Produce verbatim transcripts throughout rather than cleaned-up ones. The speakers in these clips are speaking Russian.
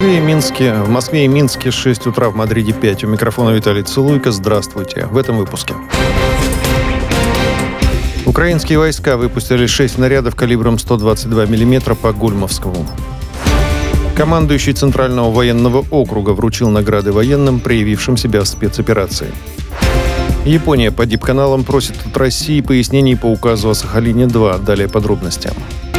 Москве и Минске, в Москве и Минске шесть утра, в Мадриде пять. У микрофона Виталий Цилуйко. Здравствуйте. В этом выпуске. Украинские войска выпустили шесть снарядов калибром сто двадцать два миллиметра по Гольмовскому. Командующий Центрального военного округа вручил награды военным, проявившим себя в спецоперации. Япония по дипканалам просит от России пояснений по указу о Сахалине-два. Далее подробности.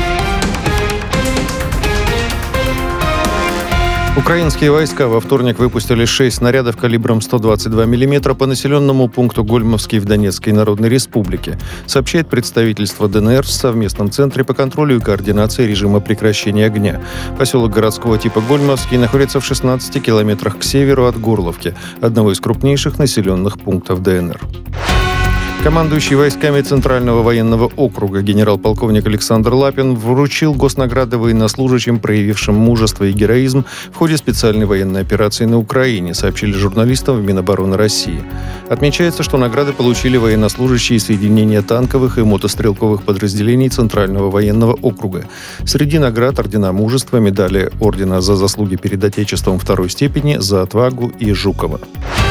Украинские войска во вторник выпустили шесть снарядов калибром сто двадцать два миллиметра по населенному пункту Гольмовский в Донецкой Народной Республике, сообщает представительство ДНР в совместном центре по контролю и координации режима прекращения огня. Поселок городского типа Гольмовский находится в шестнадцати километрах к северу от Горловки, одного из крупнейших населенных пунктов ДНР. Командующий войсками Центрального военного округа генерал-полковник Александр Лапин вручил госнаграды военнослужащим, проявившим мужество и героизм в ходе специальной военной операции на Украине, сообщили журналистам в Минобороны России. Отмечается, что награды получили военнослужащие соединения танковых и мотострелковых подразделений Центрального военного округа. Среди наград ордена мужества, медали ордена за заслуги перед Отечеством второй степени, за отвагу и Жукова.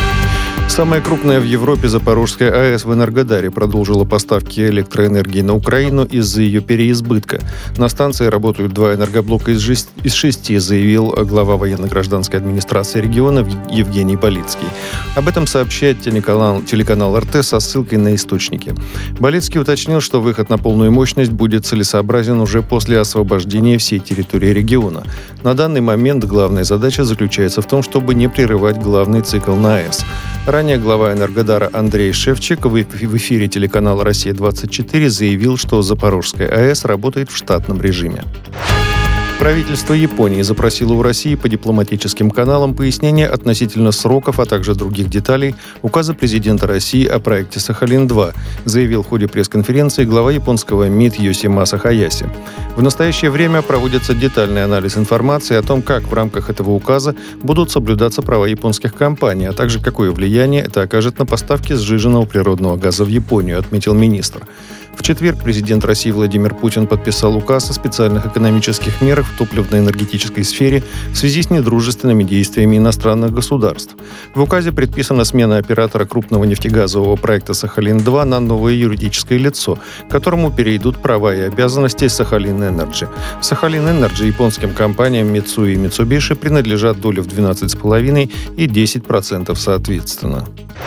Самая крупная в Европе Запорожская АЭС в Энергодаре продолжила поставки электроэнергии на Украину из-за ее переизбытка. На станции работают два энергоблока из, жесть, из шести, заявил глава военно-гражданской администрации региона Евгений Болицкий. Об этом сообщает телеканал, телеканал эр тэ со ссылкой на источники. Болицкий уточнил, что выход на полную мощность будет целесообразен уже после освобождения всей территории региона. На данный момент главная задача заключается в том, чтобы не прерывать главный цикл на АЭС. Ранее глава Энергодара Андрей Шевчик в эфире телеканала «Россия-двадцать четыре» заявил, что Запорожская АЭС работает в штатном режиме. Правительство Японии запросило у России по дипломатическим каналам пояснения относительно сроков, а также других деталей указа президента России о проекте «Сахалин-два», заявил в ходе пресс-конференции глава японского МИД Йосимаса Хаяси. В настоящее время проводится детальный анализ информации о том, как в рамках этого указа будут соблюдаться права японских компаний, а также какое влияние это окажет на поставки сжиженного природного газа в Японию, отметил министр. В четверг президент России Владимир Путин подписал указ о специальных экономических мерах в топливно-энергетической сфере в связи с недружественными действиями иностранных государств. В указе предписана смена оператора крупного нефтегазового проекта «Сахалин-два» на новое юридическое лицо, к которому перейдут права и обязанности «Сахалин Энерджи». В «Сахалин Энерджи» японским компаниям Mitsui и Mitsubishi принадлежат доли в двенадцать целых пять десятых и десять процентов соответственно.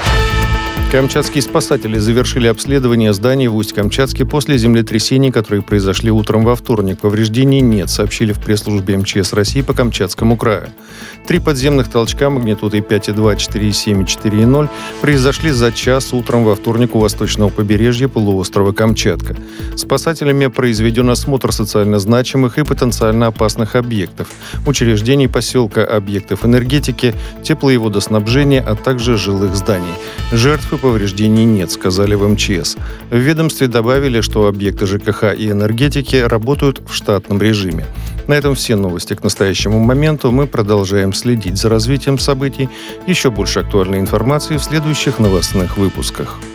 Камчатские спасатели завершили обследование зданий в Усть-Камчатске после землетрясений, которые произошли утром во вторник. Повреждений нет, сообщили в пресс-службе эм че эс России по Камчатскому краю. Три подземных толчка магнитудой пять и два, четыре и семь и четыре и ноль произошли за час утром во вторник у восточного побережья полуострова Камчатка. Спасателями произведен осмотр социально значимых и потенциально опасных объектов, учреждений поселка, объектов энергетики, тепло- и водоснабжения, а также жилых зданий. Жертв и повреждений нет, сказали в эм че эс. В ведомстве добавили, что объекты жэ ка ха и энергетики работают в штатном режиме. На этом все новости к настоящему моменту. Мы продолжаем следить за развитием событий. Еще больше актуальной информации в следующих новостных выпусках.